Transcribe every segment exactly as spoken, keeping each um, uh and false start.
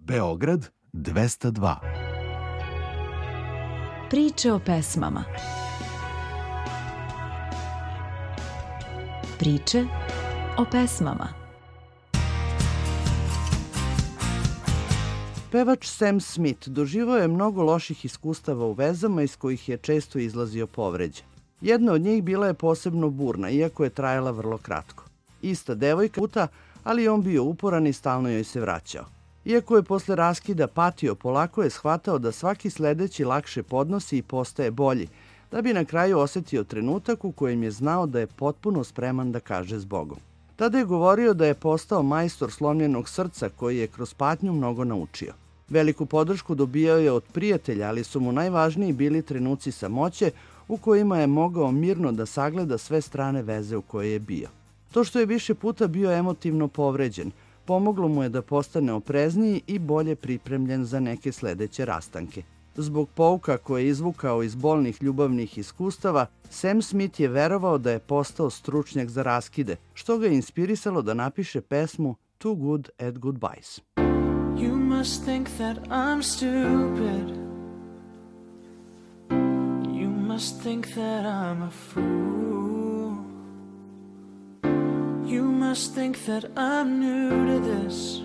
Beograd dvesta dva. Priče o pesmama. Priče o pesmama. Pevač Sam Smith doživao je mnogo loših iskustava u vezama iz kojih je često izlazio povređen. Jedna od njih bila je posebno burna, iako je trajala vrlo kratko. Ista devojka puta, ali on bio uporan i stalno joj se vraćao. Iako je posle raskida patio, polako je shvatao da svaki sledeći lakše podnosi i postaje bolji, da bi na kraju osetio trenutak u kojem je znao da je potpuno spreman da kaže zbogom. Tada je govorio da je postao majstor slomljenog srca koji je kroz patnju mnogo naučio. Veliku podršku dobijao je od prijatelja, ali su mu najvažniji bili trenuci samoće u kojima je mogao mirno da sagleda sve strane veze u kojoj je bio. To što je više puta bio emotivno povređen, pomoglo mu je da postane oprezniji i bolje pripremljen za neke sledeće rastanke. Zbog pouka koje je izvukao iz bolnih ljubavnih iskustava, Sam Smith je verovao da je postao stručnjak za raskide, što ga je inspirisalo da napiše pesmu Too Good at Goodbyes. You must think that I'm stupid. You must think that I'm a fool. You must think that I'm new to this.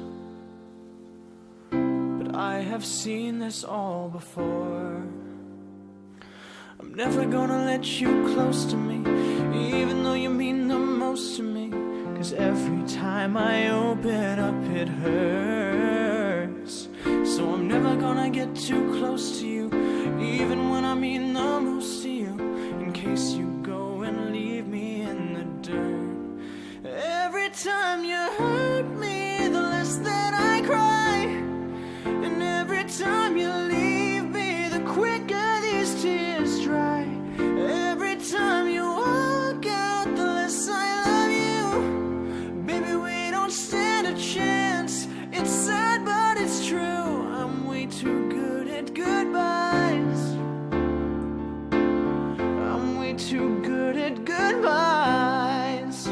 But I have seen this all before. I'm never gonna let you close to me, even though you mean the most to me. Cause every time I open up it hurts. So I'm never gonna get too close to you, even when I mean the most to you, in case you go and leave me in the dirt. Every time you hurt me, the less that I cry. And every time you leave me, the quicker these tears dry. Every time you walk out, the less I love you. Baby, we don't stand a chance. It's sad, but it's true. I'm way too good at goodbyes. I'm way too good at goodbyes.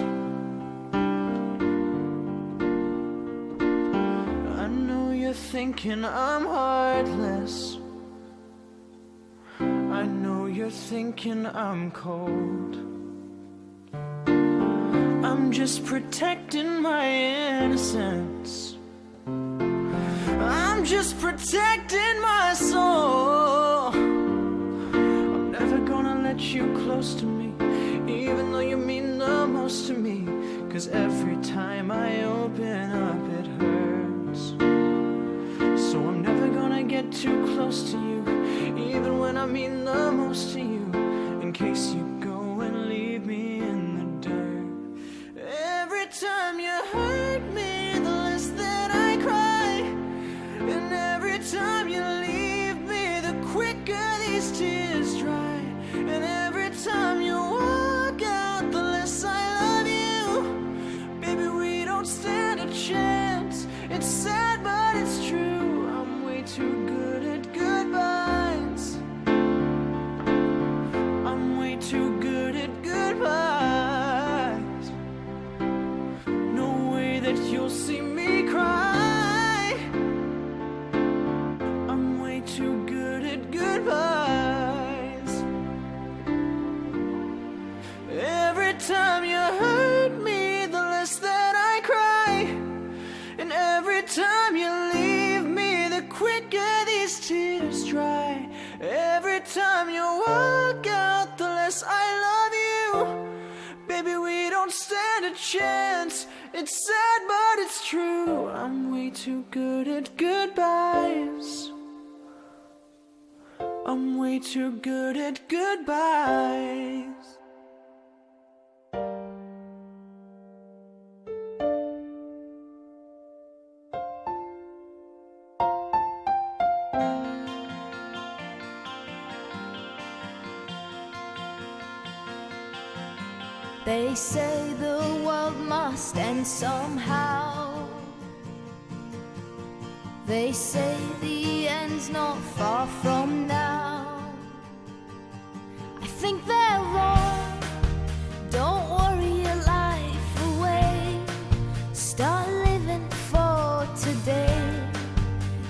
I know you're thinking I'm heartless. I know you're thinking I'm cold. I'm just protecting my innocence. I'm just protecting my soul. I'm never gonna let you close to me, even though you mean the most to me. Cause every time I open up it hurts. So I'm never gonna get too close to you, even when I mean the most to you, in case you go and leave me in the dirt. Every time you hurt me, the less that I cry. And every time you leave me, the quicker these tears dry. And every time you walk out, the less I love you. Baby, we don't stand a chance. It's sad, but it's true. I'm way too good at goodbyes. I'm way too good at goodbyes. No way that you'll see me cry. I'm way too good at goodbyes. Every time you hurt me, the less that I cry. And every time you leave me, the quicker these tears dry. Every time you walk out, the less I love you. Baby, we don't stand a chance. It's sad, but it's true. I'm way too good at goodbyes. I'm way too good at goodbyes. They say the world must end somehow. They say the end's not far from now. I think they're wrong. Don't worry your life away. Start living for today.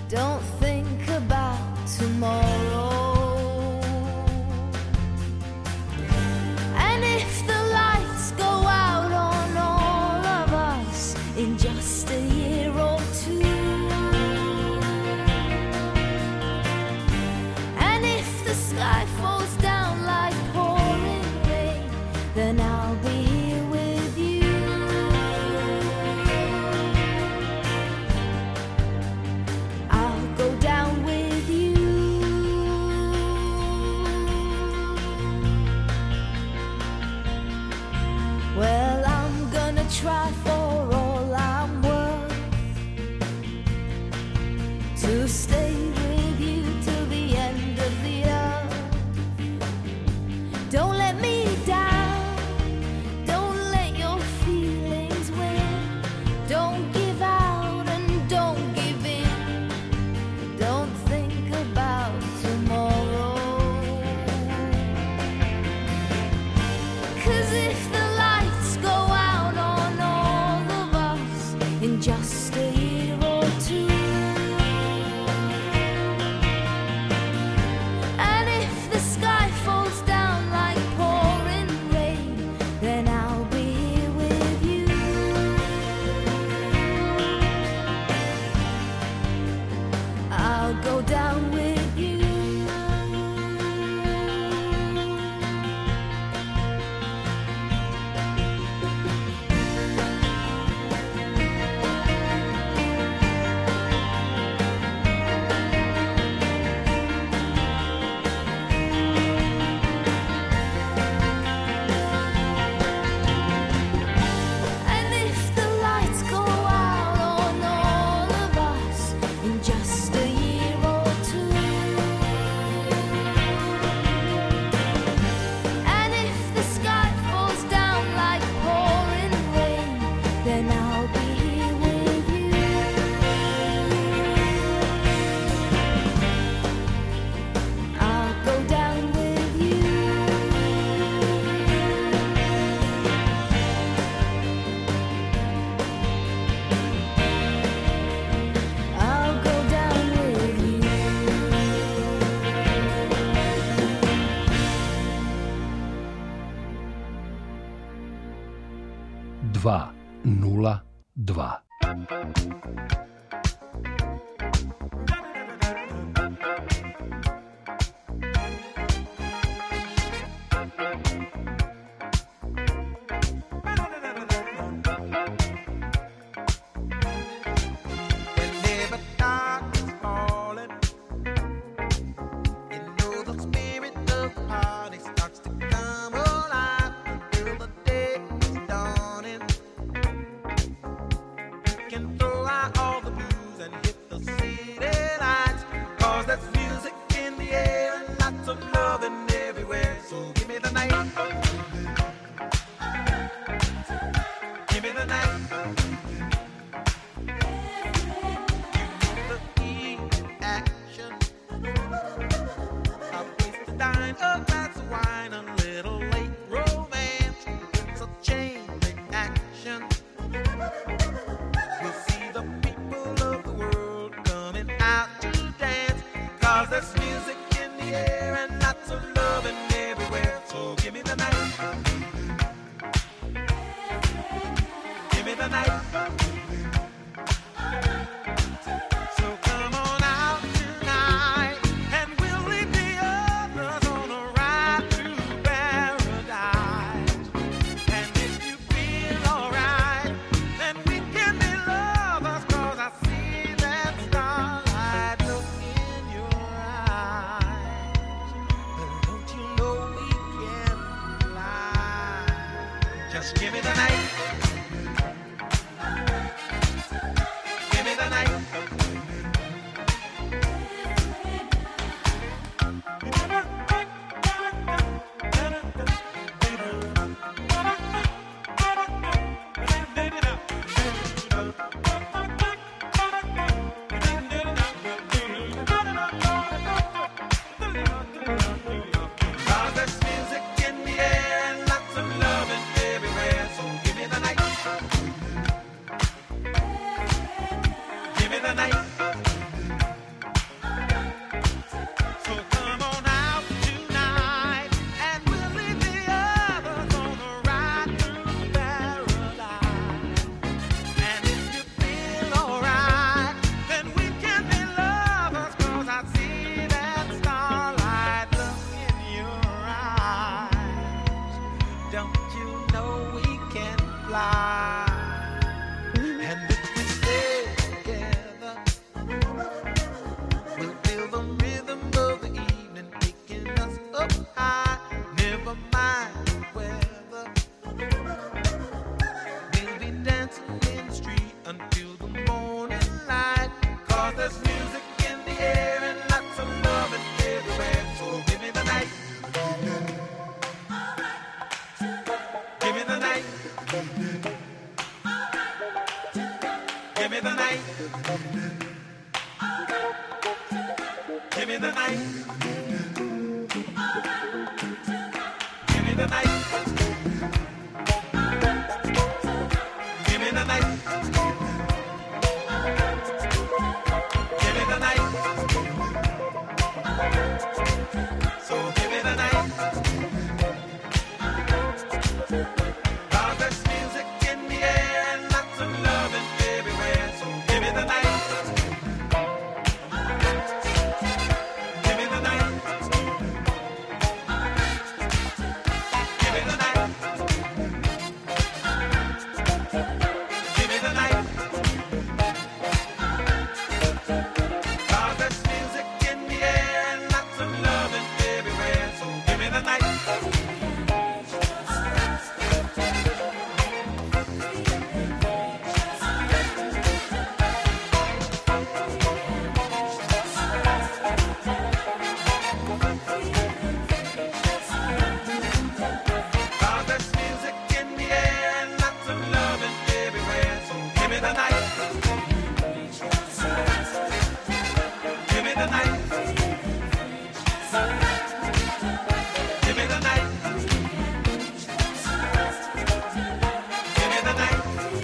to stay with you till the end of the earth. Don't let me down, don't let your feelings win. Don't give out and don't give in. Don't think about tomorrow. 'Cause if the lights go out on all of us in just a year or two, and if the sky falls down like pouring rain, then I'll be here with you. I'll go down with you. And if the lights go out on all of us in just a year or two, and if the sky falls down like pouring rain, then I'll be here with you. I'll go down with you. I'll go down with you. dva nula dva. Whenever dark is falling, you know the spirit of the party starts to come alive until the day is dawning. You can throw out all the blues and hit the city lights, 'cause there's music in the air and lots of loving everywhere. So give me the night, give me the night. The heat, action, a place to dine, a glass of wine, a little late romance. It's a chain reaction. We'll see the people of the world coming out to dance, 'cause air and lots of loving everywhere. So give me the night. Give me the night. Give me the night. Give me the night. Give me the night. Give me the night. Give me the night. So give me the night. 'Cause there's music in the air and lots of loving everywhere. So give me the night. Give me the night. Give me the night. Give me the night. 'Cause there's music in the air and lots of loving everywhere. So give me the night. Cause there's music in the air and lots of loving everywhere. So give me the night. Give me the night. Give me the night. Give me the night.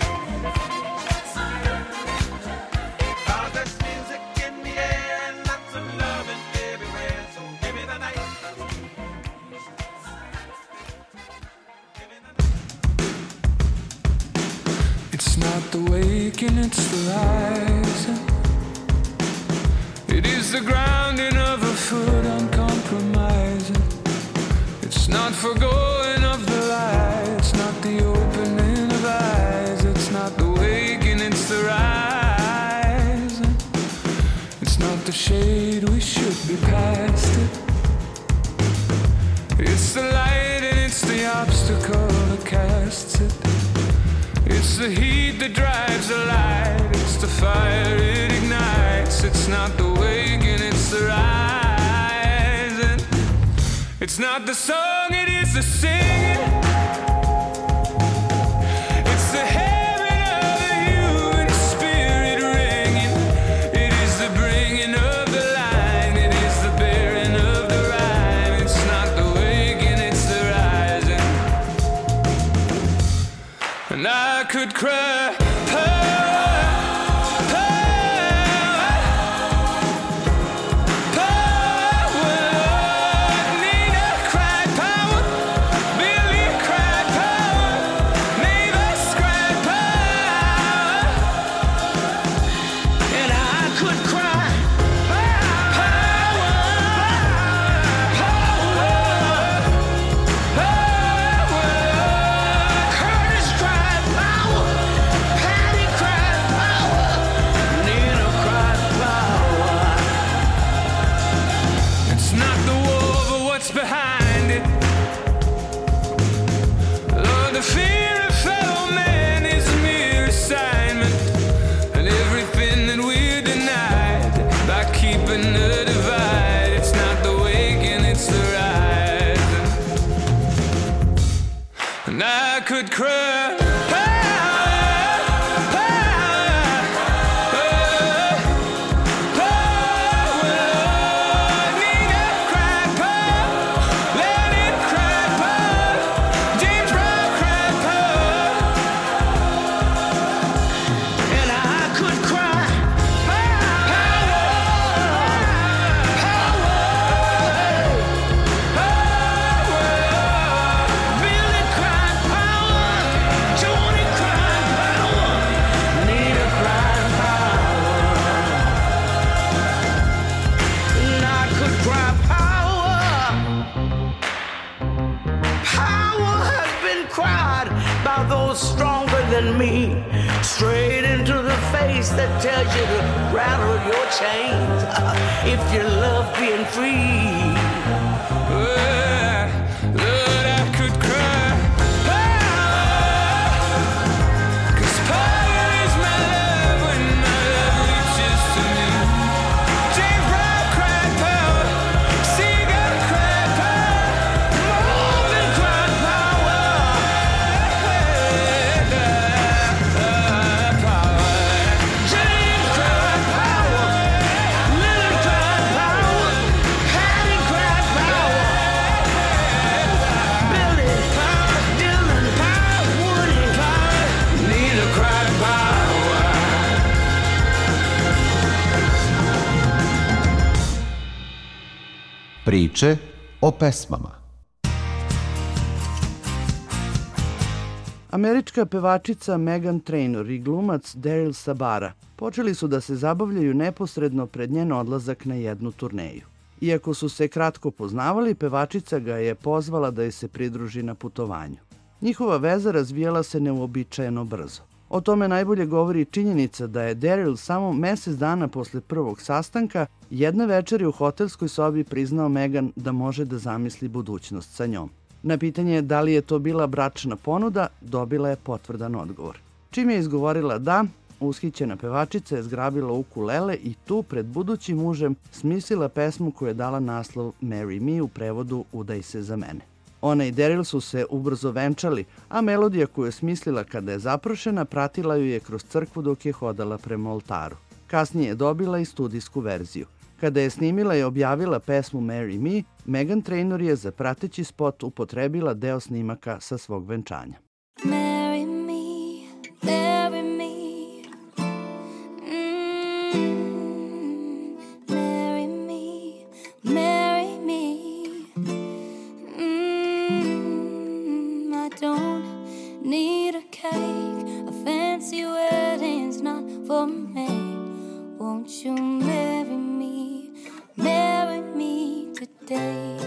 Cause there's music in the air and lots of loving everywhere. So give me the night. Give me the night. It's not the waking, it's the rising. It is the grounding of a foot uncompromising. It's not forgoing of the light. It's not the opening of eyes. It's not the waking, it's the rising. It's not the shade, we should be past it. It's the light and it's the obstacle that casts it. It's the heat that drives the light. It's the fire it ignites. It's not the waking, it's the rising. It's not the song, it is the singing. It's the heaven of the human spirit ringing. It is the bringing of the line. It is the bearing of the rhyme. It's not the waking, it's the rising. And I could cry power, power, power. Nina cried power, Billy cried power, Mavis cried power. And I could cry power, power, power. Curtis cried power, Patty cried power, Nina cried power. It's not the war, but what's behind it. Lord, the fear of fellow man is mere assignment, and everything that we're denied by keeping the divide. It's not the waking, it's the rising. And I could cry power, power, power. Nina cried power, Lennon cried power, James Brown cried power. And I could cry power, power, power. Billy cried power, Joni cried power, Nina cried power. And I could cry power. Power has been cried by those stronger than me, straight into the face that tells you to rattle your chains if you love being free. Lord, I could cry power, 'cause power is my love when my love reaches to me. James Priče o pesmama. Američka pevačica Meghan Trainor i glumac Daryl Sabara počeli su da se zabavljaju neposredno pred njen odlazak na jednu turneju. Iako su se kratko poznavali, pevačica ga je pozvala da je se pridruži na putovanju. Njihova veza razvijala se neuobičajeno brzo. O tome najbolje govori činjenica da je Daryl samo mesec dana posle prvog sastanka jedne večeri u hotelskoj sobi priznao Meghan da može da zamisli budućnost sa njom. Na pitanje da li je to bila bračna ponuda, dobila je potvrdan odgovor. Čim je izgovorila da, ushićena pevačica je zgrabila ukulele i tu pred budućim mužem smislila pesmu koju je dala naslov Marry Me, u prevodu Udaj se za mene. Ona i Daryl su se ubrzo venčali, a melodija koju je smislila kada je zaprošena pratila ju je kroz crkvu dok je hodala prema oltaru. Kasnije je dobila i studijsku verziju. Kada je snimila i objavila pesmu Marry Me, Meghan Trainor je za prateći spot upotrebila deo snimaka sa svog venčanja. Marry me, marry me. Mm, marry me, marry me. Mm, I don't need a cake, a fancy wedding's not for me. Won't you marry me, marry me today?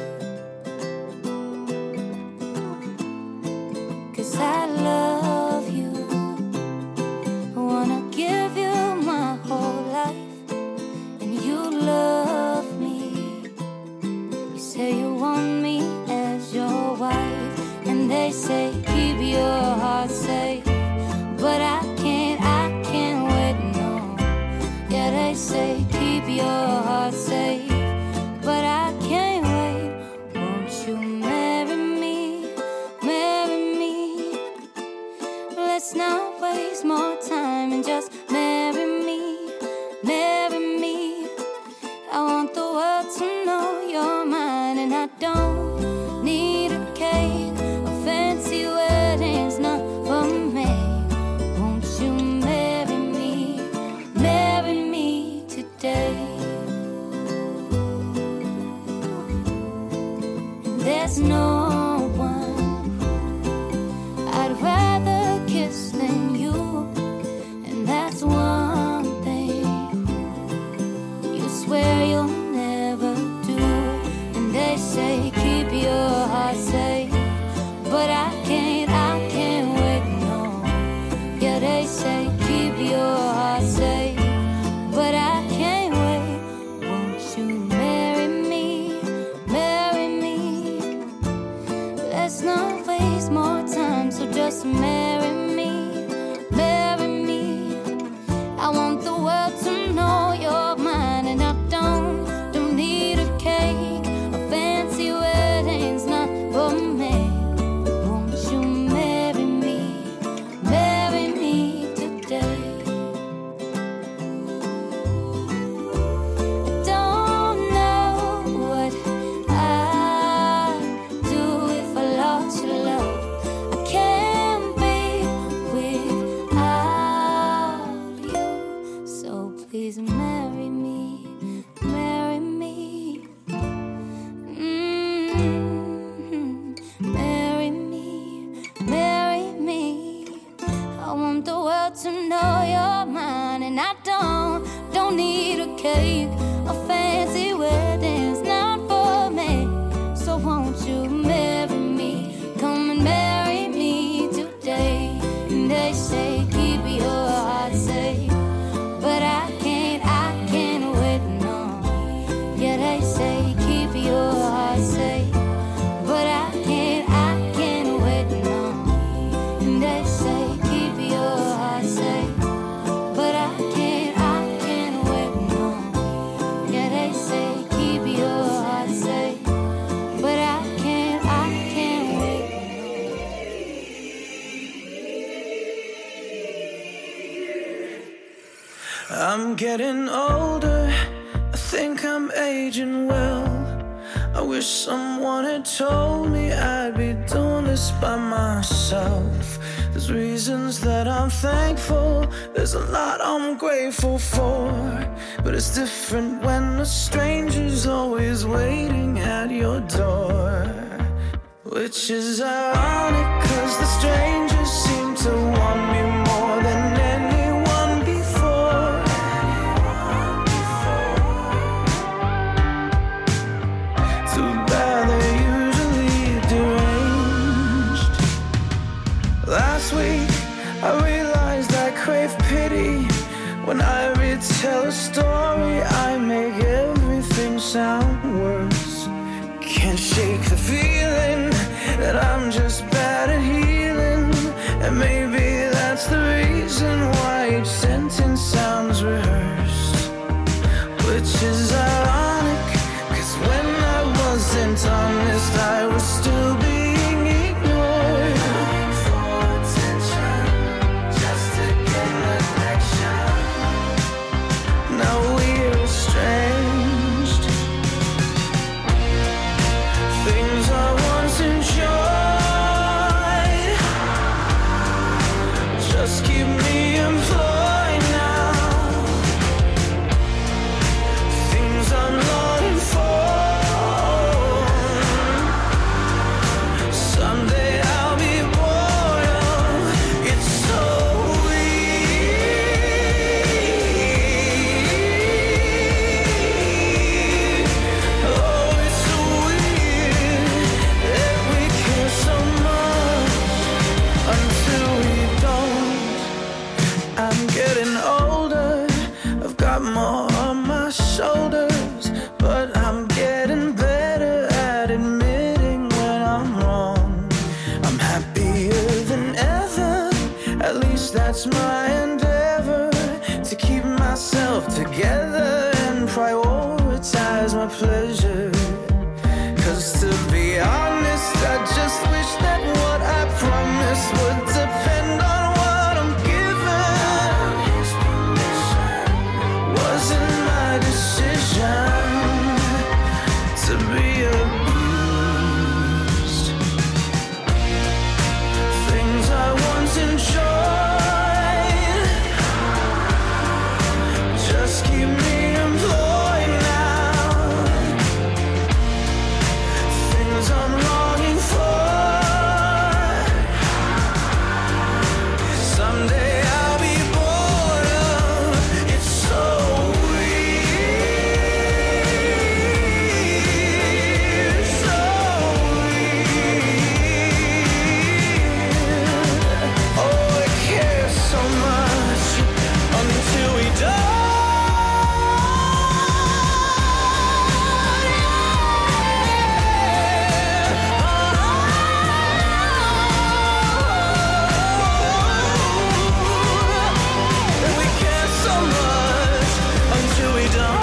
'Cause I love you, I wanna give you my whole life, and you love me. You say you want me as your wife, and they say keep your heart safe, but I can't, I can't wait no. Yeah, they say keep your heart safe, but I can't wait. Won't you marry me, marry me? Let's not waste more time and just marry me, marry me. I want the world to know you're mine, and I don't need a cake, a fancy wedding's not for me. Won't you marry me, marry me today? There's no one I'd rather kiss than you, and that's one thing you swear you'll never do. And they say keep your heart safe, but I can't, I can't wait no. Yeah, they say keep your heart safe, but I can't wait. Won't you marry me, marry me? Let's not waste more time, so just marry me, marry me. I want the world to know you're mine, and I don't, don't need a cake, a fancy wedding's not for me. Won't you marry me, marry me today? I don't know what I'd do if I lost your love. I can't be without you, so please marry me, marry me. Mm, marry me, marry me. I want the world to know you're mine, and I don't, don't need a cake, a fancy wedding's not for me. So won't you marry me, come and marry me today? And they say keep your heart safe, but I can't, I can't wait no. Yeah, they say keep your heart safe, but I can't, I can't wait no. And they say keep your heart safe, but I can't, I can't wait no. Yeah, they say keep your heart safe, but I can't, I can't wait no. I'm getting older, I think I'm aging well. I wish someone had told me I'd be doing this by myself. There's reasons that I'm thankful, there's a lot I'm grateful for, but it's different when a stranger's always waiting at your door. Which is ironic, cause the strangers seem to want me more than anyone before. Too bad they're usually deranged. Last week I realized I crave pity. When I retell a story, I make everything sound worse. Can't shake the feeling that I'm just bad at healing, and maybe that's the reason why each sentence sounds rehearsed. Which is ironic, cause when I wasn't honest, I was still being ignored. Looking for attention, just to get affection. Now we're estranged. Things I once enjoyed just keep me employed now. Things I'm longing for, someday I'll be bored of. It's so weird. Oh, it's so weird that we care so much until we don't. I'm getting older, I've got more on my shoulders, but I'm getting better at admitting when I'm wrong. I'm happier than ever, at least that's my endeavor, to keep myself together and prioritize my pleasure. Cause to be honest, I just wish that what I promised would depend on what I'm given. His permission wasn't my decision to be abused. Things I once enjoyed just keep me employed now. Things I'm longing for, someday I'll be bored of. It's so weird, so weird. Oh, I care so much until we die. We care so much until we don't.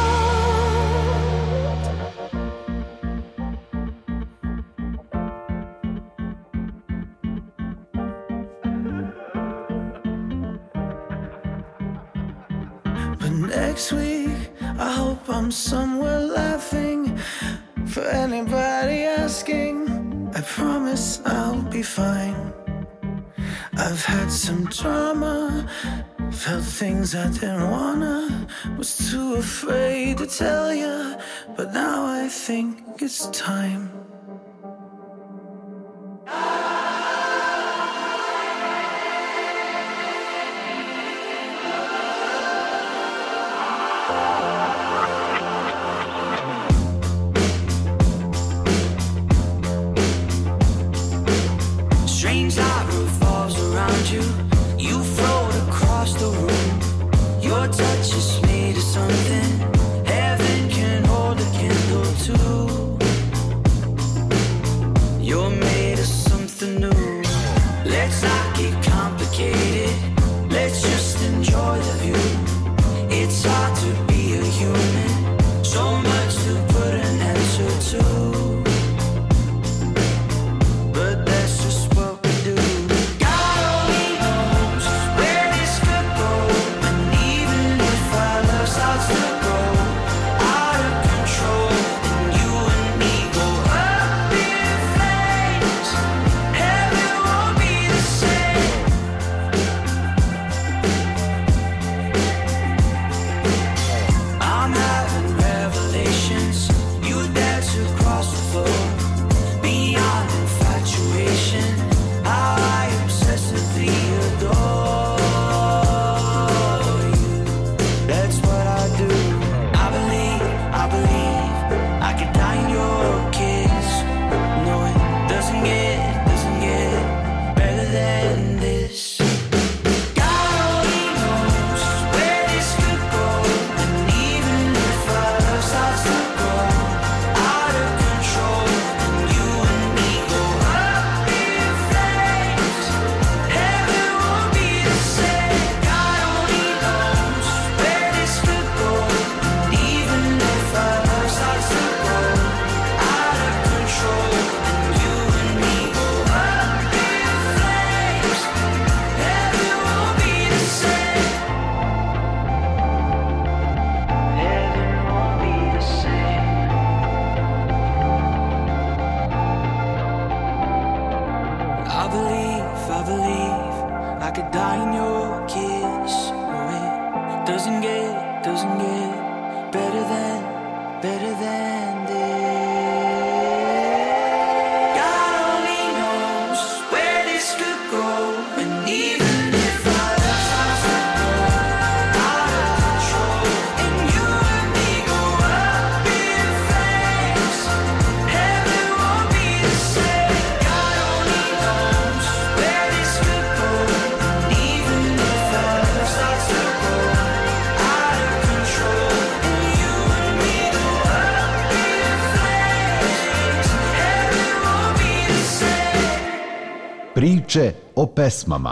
But next week, I hope I'm somewhere laughing. For anybody asking, I promise I'll be fine. I've had some drama, felt things I didn't wanna, was too afraid to tell ya, but now I think it's time. Strange light revolves around you. You float across the room. Your touch is made of something heaven can hold a candle to. better than this. God only knows where this could go, and even if our love starts to go out of control, and you and me go up in flames, heaven won't be the same. God only knows where this could go, and even if our love starts to go out of control, and you and me go up in flames, heaven won't be the same. Priče o pesmama.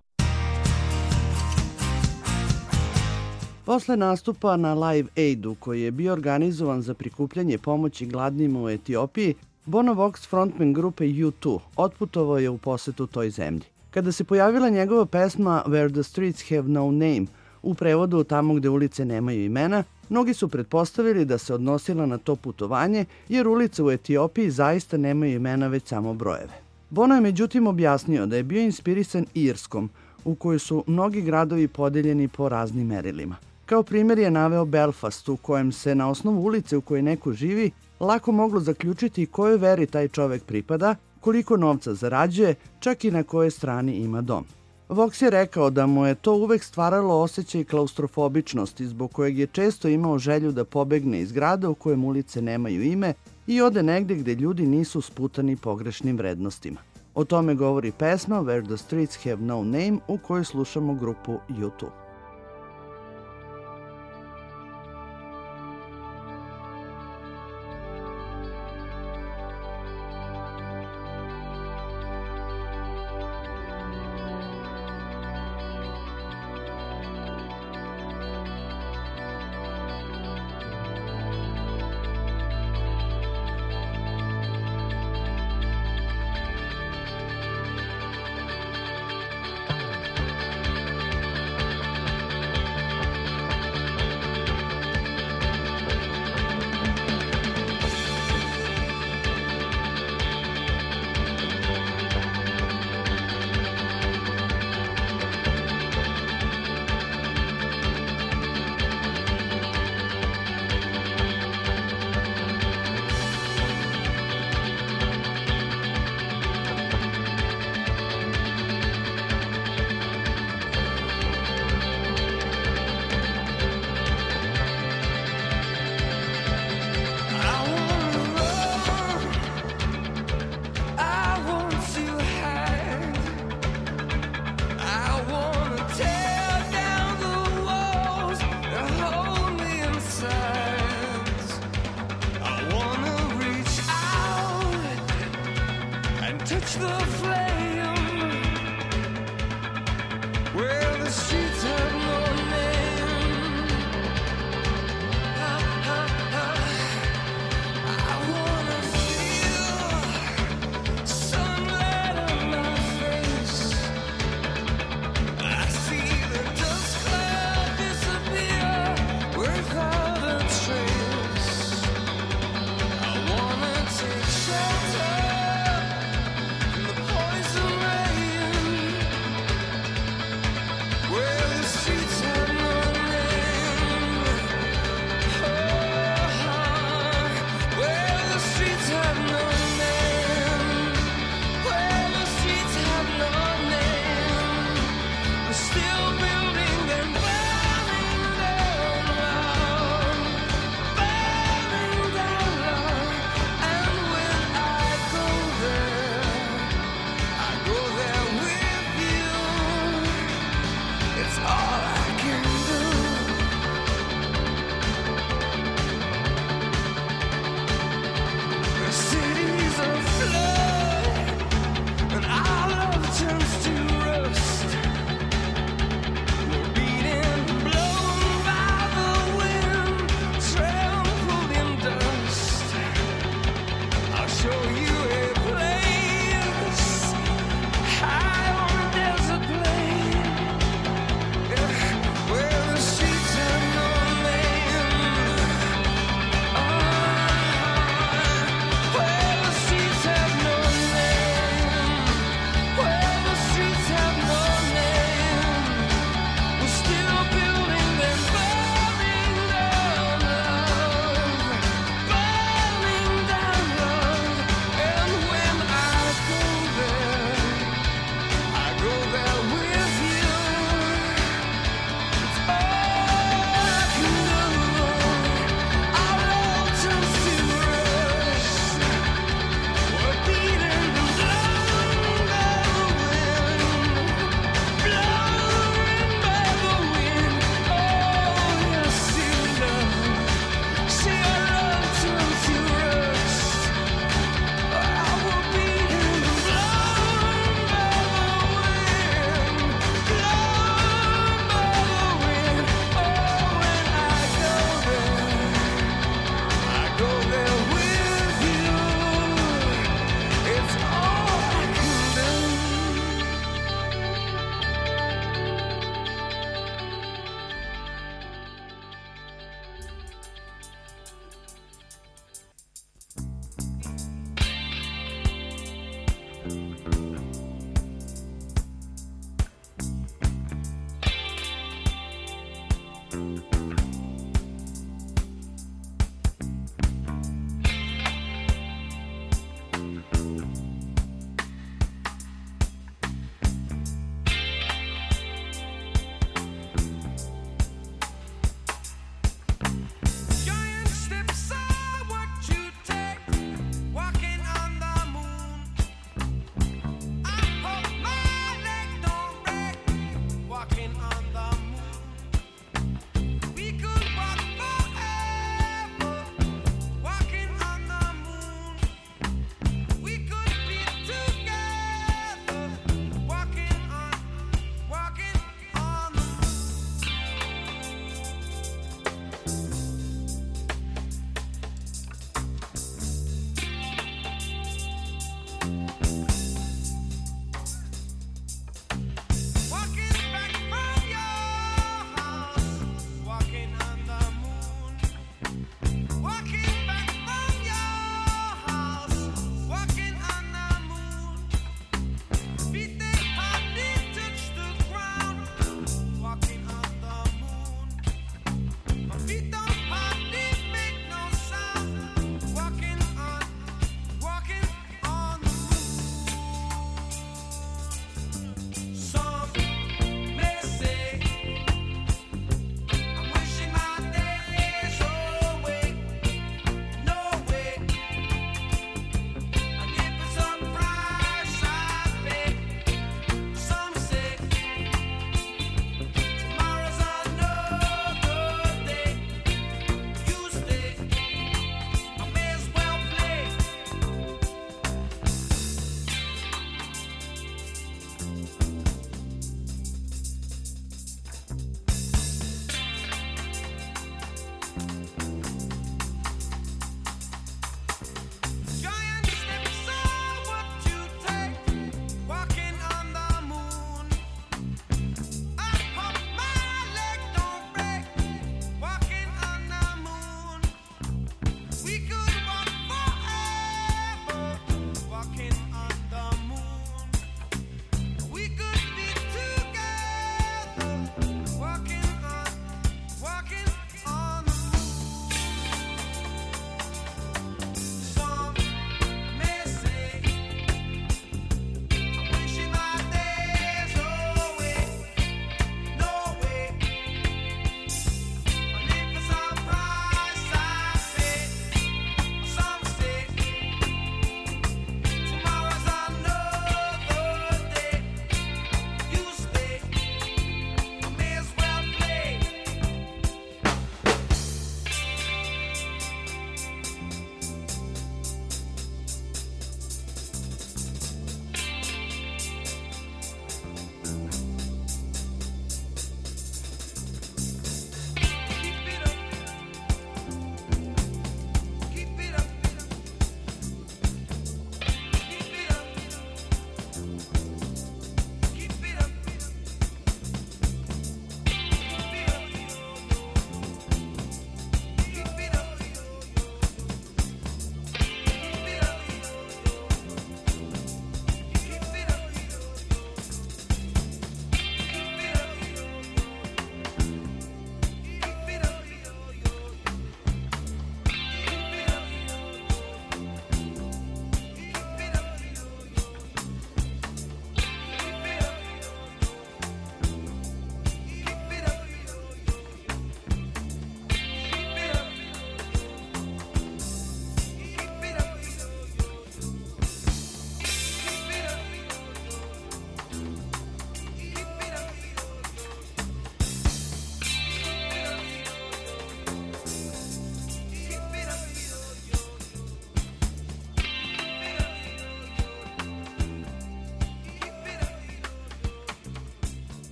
Posle nastupa na Live Aidu, koji je bio organizovan za prikupljanje pomoći gladnima u Etiopiji, Bono Vox, frontman grupe U dva, otputovao je u posetu toj zemlji. Kada se pojavila njegova pesma Where the Streets Have No Name, u prevodu Tamo gde ulice nemaju imena, mnogi su pretpostavili da se odnosila na to putovanje, jer ulice u Etiopiji zaista nemaju imena, već samo brojeve. Bono je međutim objasnio da je bio inspirisan Irskom, u kojoj su mnogi gradovi podeljeni po raznim merilima. Kao primjer je naveo Belfast, u kojem se na osnovu ulice u kojoj neko živi lako moglo zaključiti kojoj veri taj čovek pripada, koliko novca zarađuje, čak i na kojoj strani ima dom. Vox je rekao da mu je to uvek stvaralo osjećaj klaustrofobičnosti, zbog kojeg je često imao želju da pobegne iz grada u kojem ulice nemaju ime i ode negde gde ljudi nisu sputani pogrešnim vrednostima. O tome govori pesma Where the Streets Have No Name, u kojoj slušamo grupu U dva. Poison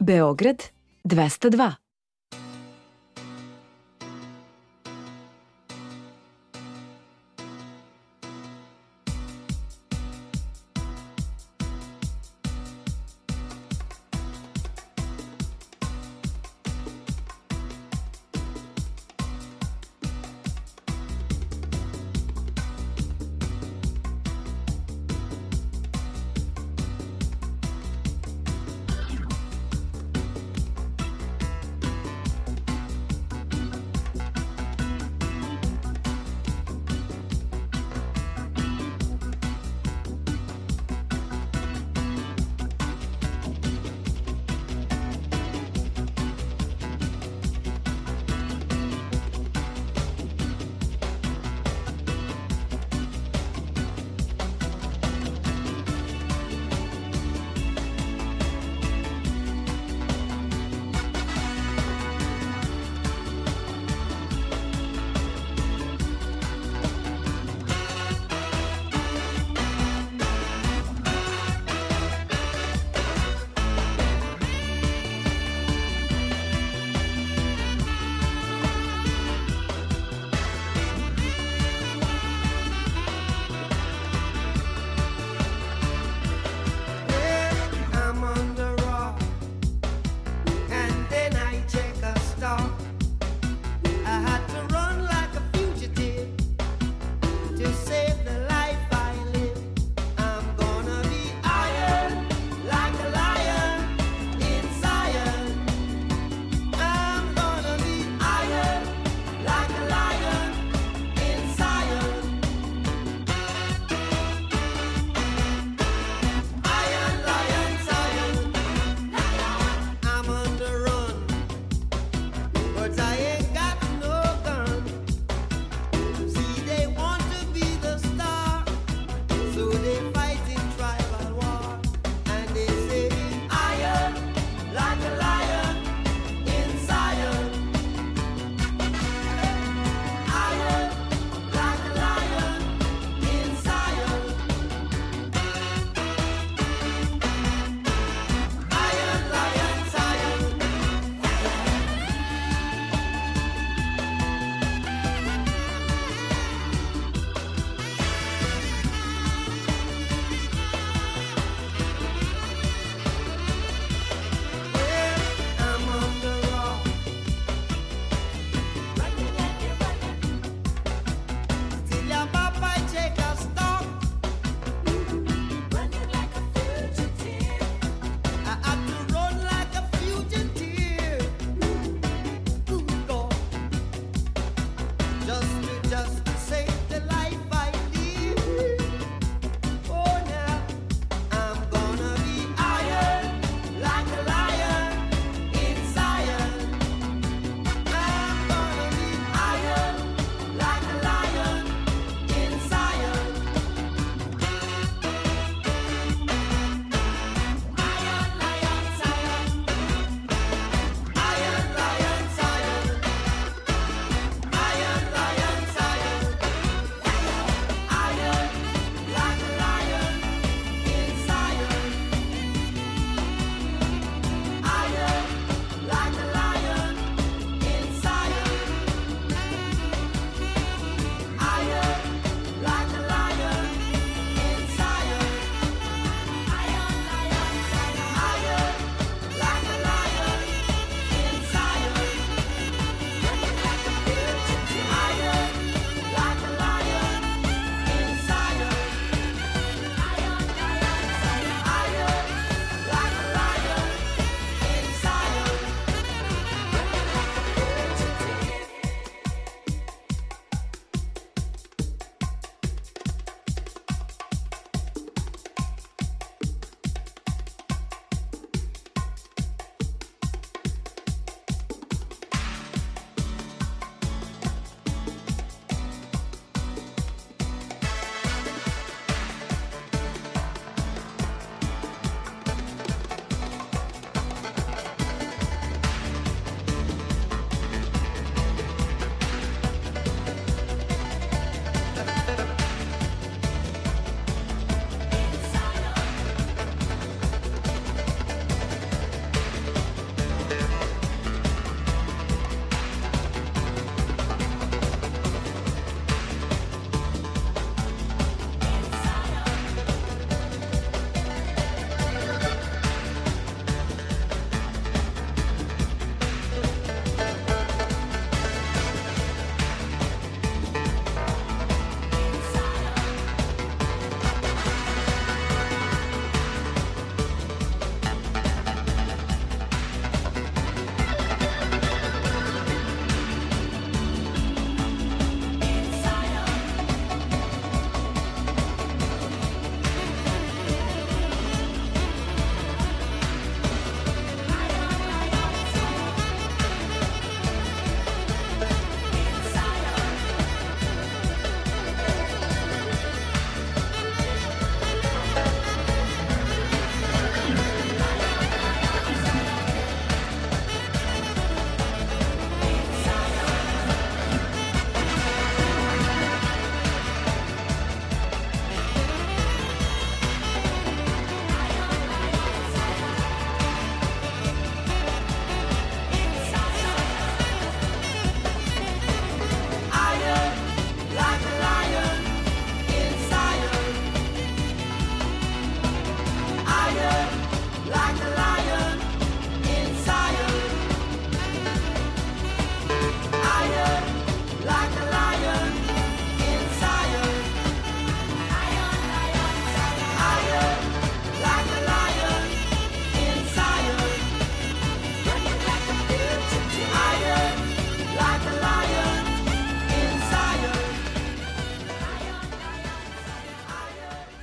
Beograd dvesta dva.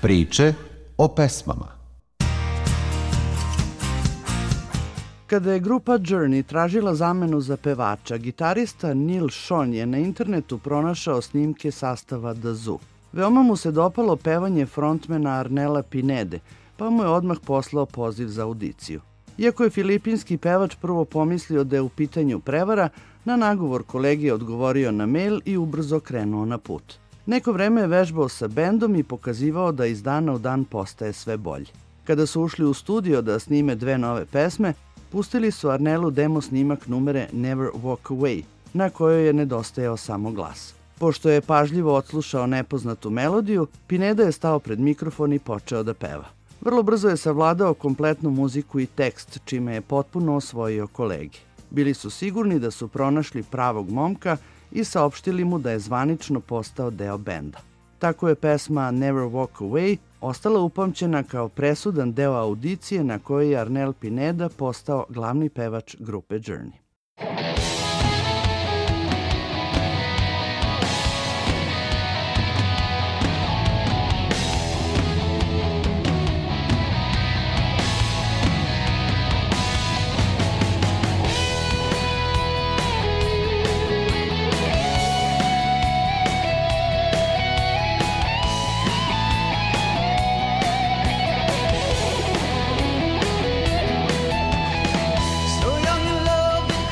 Priče o pesmama. Kada je grupa Journey tražila zamenu za pevača, gitarista Neil Schon je na internetu pronašao snimke sastava The Zoo. Veoma mu se dopalo pevanje frontmana Arnela Pinede, pa mu je odmah poslao poziv za audiciju. Iako je filipinski pevač prvo pomislio da je u pitanju prevara, na nagovor kolege je odgovorio na mail i ubrzo krenuo na put. Neko vreme je vežbao sa bendom i pokazivao da iz dana u dan postaje sve bolji. Kada su ušli u studio da snime dve nove pesme, pustili su Arnelu demo snimak numere Never Walk Away, na kojoj je nedostajao samo glas. Pošto je pažljivo odslušao nepoznatu melodiju, Pineda je stao pred mikrofon i počeo da peva. Vrlo brzo je savladao kompletnu muziku i tekst, čime je potpuno osvojio kolegi. Bili su sigurni da su pronašli pravog momka i saopštili mu da je zvanično postao deo benda. Tako je pesma Never Walk Away ostala upamćena kao presudan deo audicije na kojoj je Arnel Pineda postao glavni pevač grupe Journey. So young in love,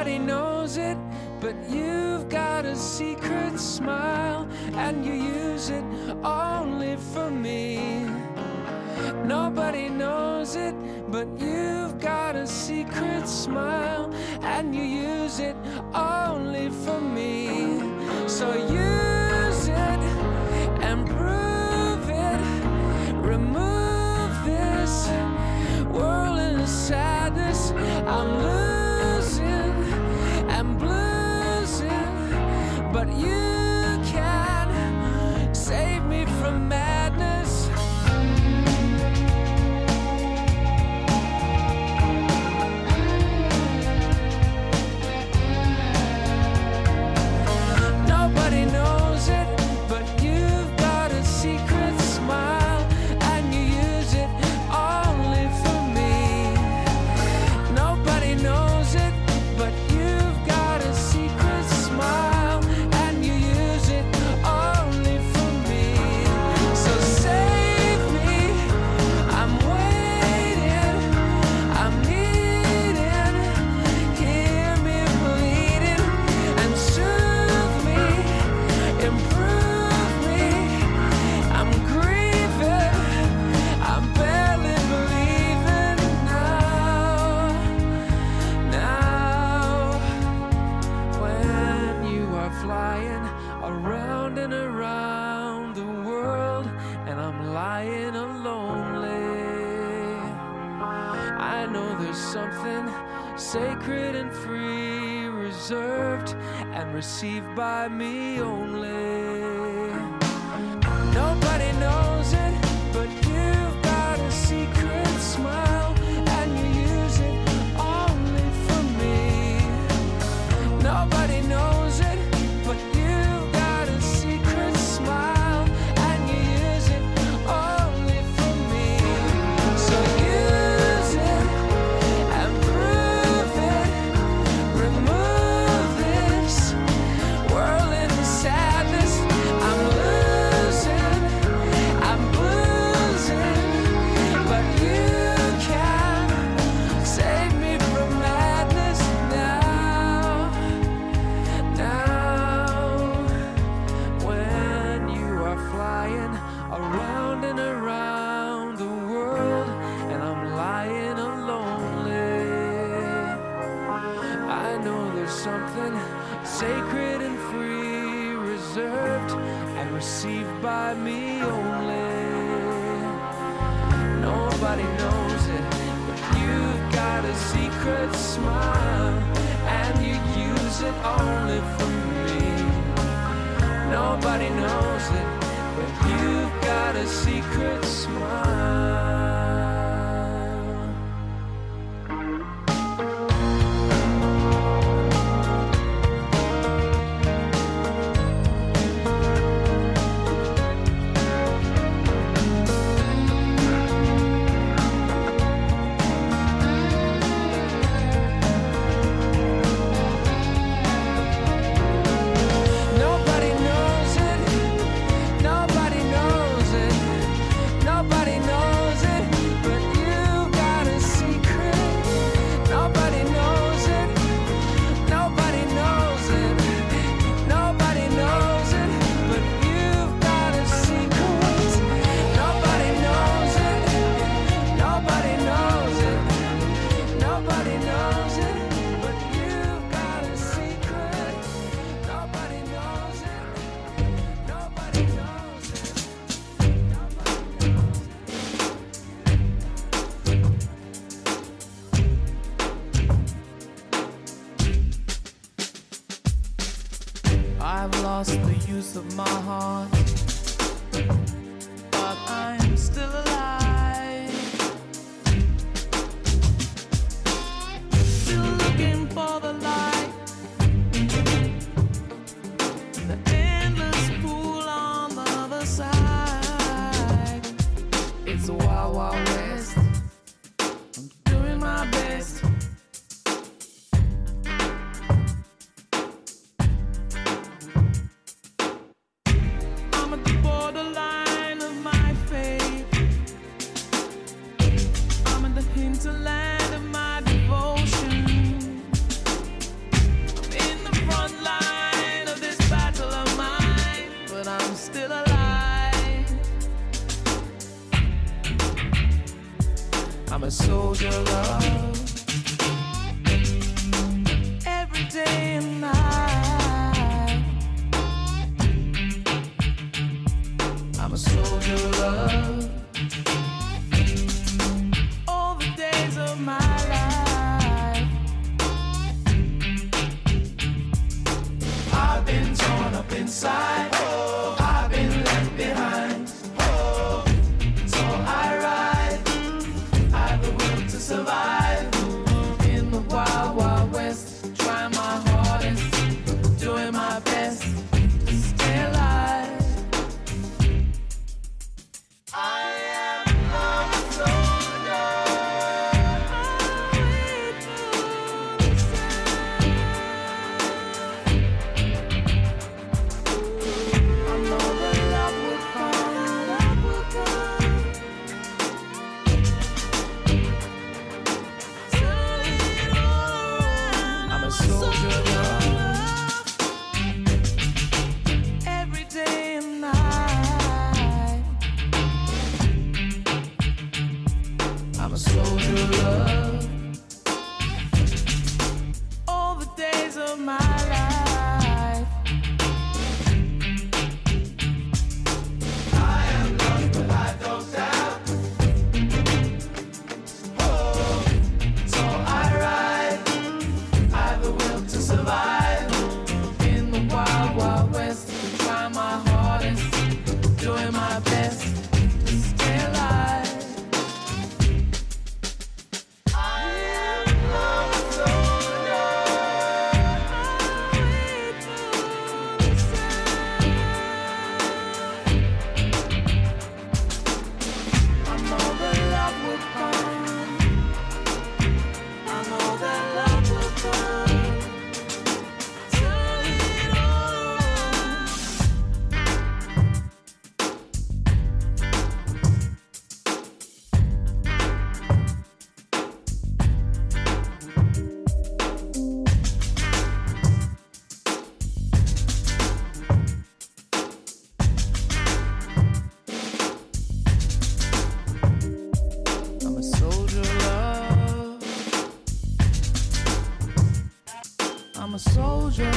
Nobody knows it, but you've got a secret smile, and you use it only for me. Nobody knows it, but you've got a secret smile, and you use it only for me. So use it and prove it. Remove this whirling of sadness. I'm losing and bluesing, but you can save me from madness. Nobody knows it, but you've got a secret smile, and you use it only for me. Nobody knows it, but you've got a secret smile, and you use it only for me. So save me, I'm waiting, I'm needing, hear me bleeding, and soothe me, improve me. I'm grieving, I'm barely believing now. Now, when you are flying around and around the world, and I'm lying lonely, I know there's something sacred and free, reserved and received by me only. Nobody knows it, but you've got a secret smile, and you use it only for me. Nobody knows it, but you've got a secret smile, and you use it only for me. So use it and prove it. Remove this whirling sadness. I'm losing, I'm bluesing, but you can save me from madness now. Now, when you are flying around and around the world, and I'm lying lonely, I know there's something sacred and free, reserved and received by me only. Nobody knows it, but you've got a secret smile, and you use it only for me. Nobody knows it, but you've got a secret smile. Nobody knows it, nobody knows it, nobody knows it, but you've got a secret. Nobody knows it, nobody knows it, nobody knows it, but you've got a secret. Nobody knows it, nobody knows it, nobody knows it, but you've got a secret. Nobody knows it, nobody knows it, nobody knows I've lost the use of my heart, but I'm still alive. Still looking for the light, the endless pool on the other side. It's a wild, wild west. I'm doing my best. I'm at the borderline of my fate. I'm a soldier of love. Every day and night, I'm a soldier of love. All the days of my life, I've been torn up inside. Oh, I've been left behind. Oh, so I ride. I've the will to survive in the wild, wild west. Trying my hardest, doing my best to stay alive. I am a soldier. I know that love will come, love will come. Turn it all around. I'm a soldier of love. Every day and night, I'm a soldier of love. All the days of my life, I am lost, but I don't doubt. Oh, so I ride. I've the will to survive in the wild, wild west. Try my hardest, doing my best to stay alive. I am a soldier. I know that love will come. I know that love will come. Turn it all around. I'm a soldier of love. I'm a soldier.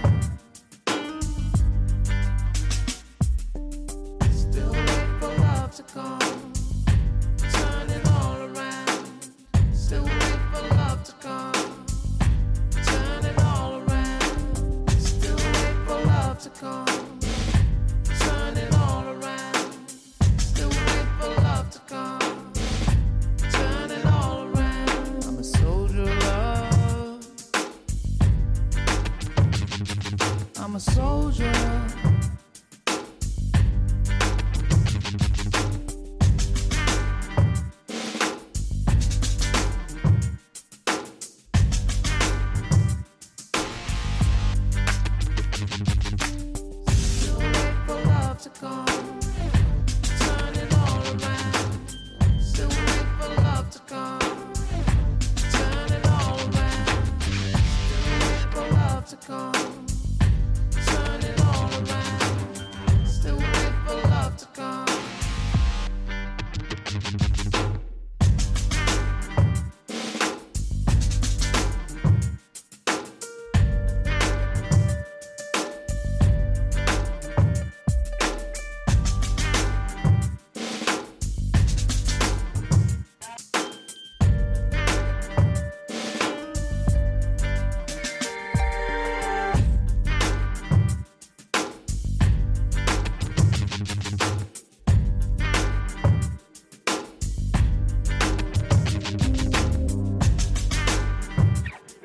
Still wait for love to come. Turn it all around. Still wait for love to come. Turn it all around. Still wait for love to come. Turn it all around. Still wait for love to come. Turn it all around. I'm a soldier of love. I'm a soldier.